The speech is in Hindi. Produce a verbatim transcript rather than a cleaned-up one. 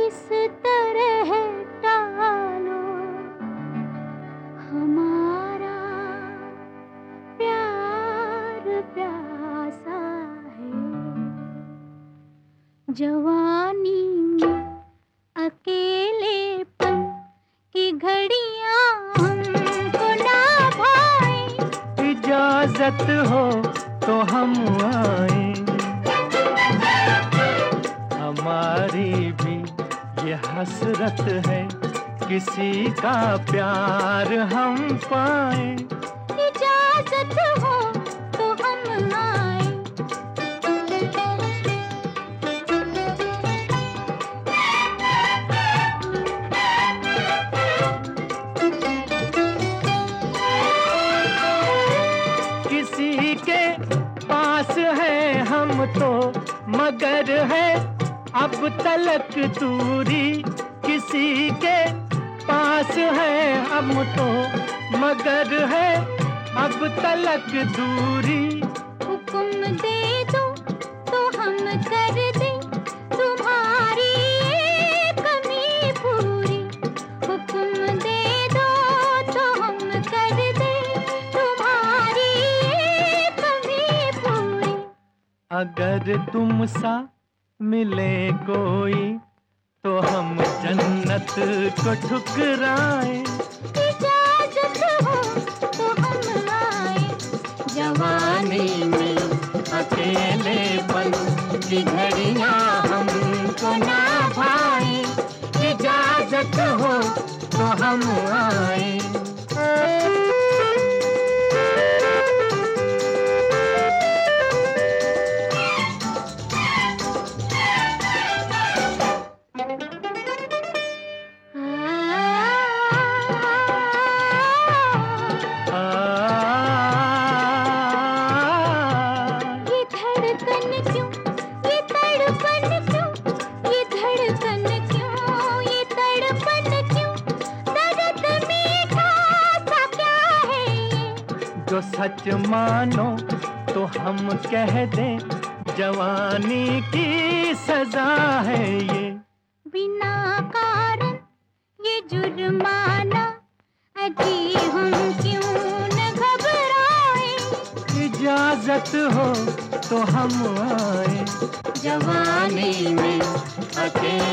किस तरह टालो हमारा प्यार प्यासा है। जवानी में अकेलेपन की घड़ियां हमको ना भाए। इजाजत हो तो हम आए, हमारी भी ये हसरत है किसी का प्यार हम पाए। इजाजत हो तो हम आए। किसी के पास है हम तो मगर है अब तलक दूरी। किसी के पास है हम तो मगर है अब तलक दूरी। हुक्म दे दो तो हम कर दे तुम्हारी ये कमी पूरी। हुक्म दे दो तो हम कर दे तुम्हारी ये कमी पूरी। अगर तुम सा मिले कोई तो हम जन्नत को ठुकराए। इजाजत हो तो हम आए। जवानी में अकेलेपन की घड़ियां हमको ना भाए। इजाजत हो तो हम आए। जो सच मानो तो हम कह दें जवानी की सजा है ये। बिना कारण ये जुर्माना अजी हम क्यों न घबराए। इजाजत हो तो हम आए। जवानी में अकेले